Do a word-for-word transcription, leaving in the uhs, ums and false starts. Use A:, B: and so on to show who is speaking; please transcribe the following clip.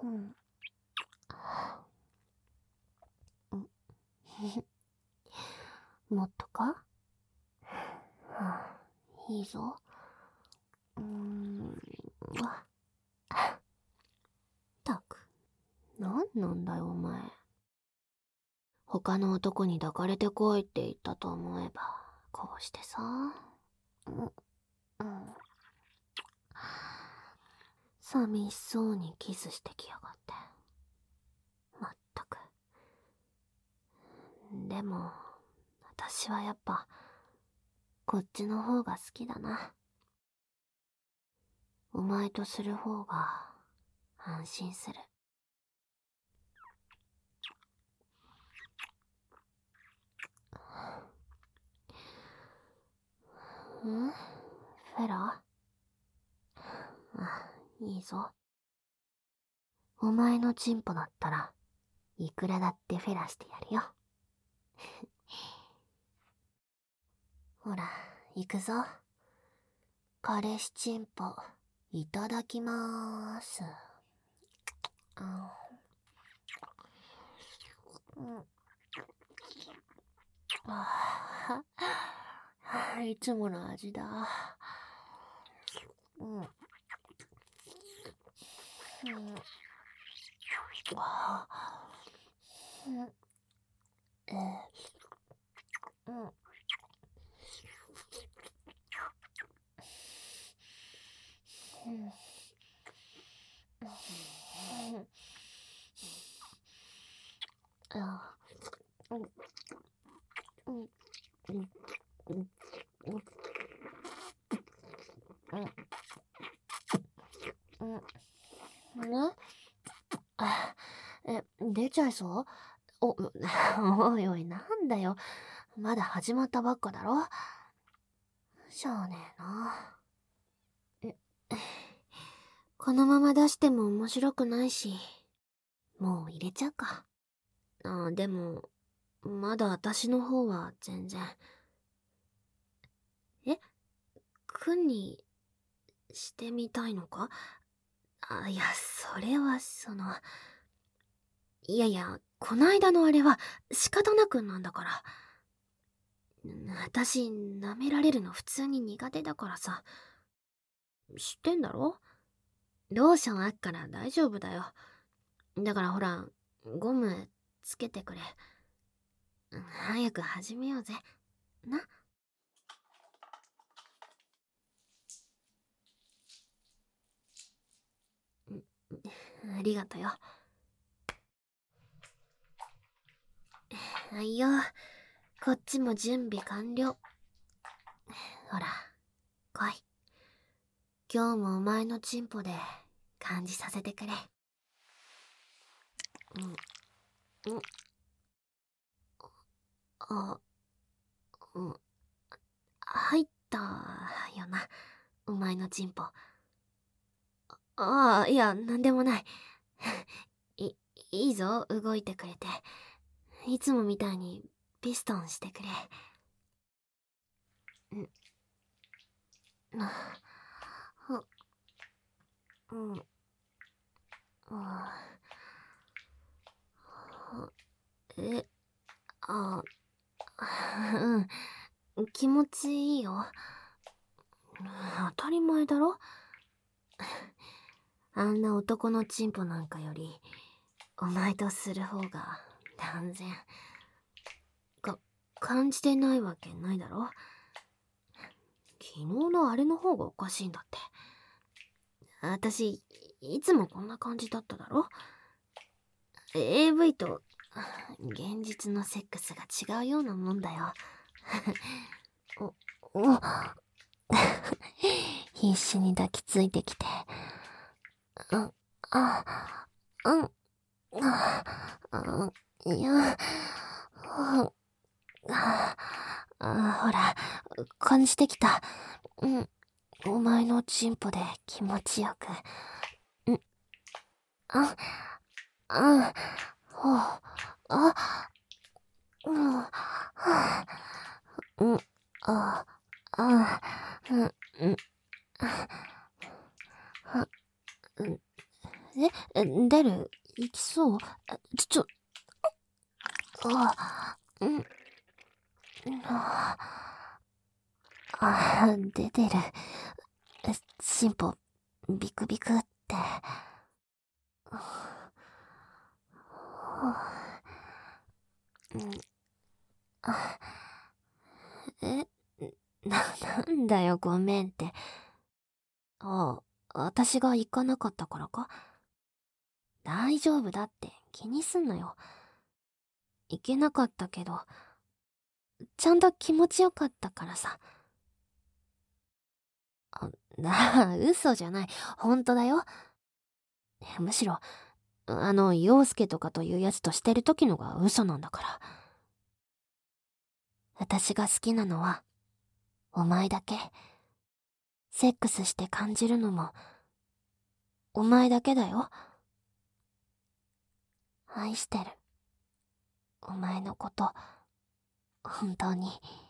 A: うん。もっとか？いいぞ。うーん。わったく、なんなんだよお前。他の男に抱かれてこいって言ったと思えば、こうしてさ。うん。うん。寂しそうにキスしてきやがって。まったく。でも、私はやっぱ、こっちの方が好きだな。お前とする方が、安心する。ん？フェラ？あ、いいぞ。お前のチンポだったら、いくらだってフェラしてやるよ。ほら、行くぞ。彼氏チンポ、いただきまーす。あうん、ああ、いつもの味だ。うん。うん。あうん。えー、うん。うん。あうん。うん。うん。うん。うん。うん。ねあえ、出ちゃいそう？お、おいおい、なんだよ。まだ始まったばっかだろ。しゃあねえな。え、このまま出しても面白くないし、もう入れちゃうか。あ、でも、まだ私の方は全然。え、くんにしてみたいのか？あ、いや、それはその、いやいや、こないだのあれは仕方なくなんだから。私、舐められるの普通に苦手だからさ。知ってんだろ？ローションあっから大丈夫だよ。だからほら、ゴムつけてくれ。早く始めようぜ。な。ありがとよ。はいよ。こっちも準備完了。ほら、来い。今日もお前のチンポで感じさせてくれ。うん、うん、あ、うん、入ったよな、お前のチンポ。ああ、いや、なんでもない。い、いいぞ、動いてくれて。いつもみたいにピストンしてくれ。ん、な、は、うん、あ、は、え、あ、うん、気持ちいいよ。当たり前だろ。あんな男のチンポなんかより、お前とする方が断然。か、感じてないわけないだろ。昨日のあれの方がおかしいんだって。私、いつもこんな感じだっただろ。エーブイ と現実のセックスが違うようなもんだよ。お、お必死に抱きついてきて。うん、あ、うん、あ、うん、いや、うん、あ、あ、ほら、感じてきた。うん、お前のチンポで気持ちよく。うん、あ、あ、ほう、あ、うん、はあ、うん、あ、あ、うん、うん、は、うん、 え、出る？行きそう？ちょ、ちょ、あ、うん、あ、あ、出てる。進歩、ビクビクって。うん、あ、え、な、なんだよ、ごめんって。ああ、私が行かなかったからか？大丈夫だって気にすんなよ。行けなかったけど、ちゃんと気持ちよかったからさ。あ、なあ、嘘じゃない。本当だよ。むしろ、あの、陽介とかというやつとしてる時のが嘘なんだから。私が好きなのは、お前だけ。セックスして感じるのも、お前だけだよ。愛してる。お前のこと、本当に。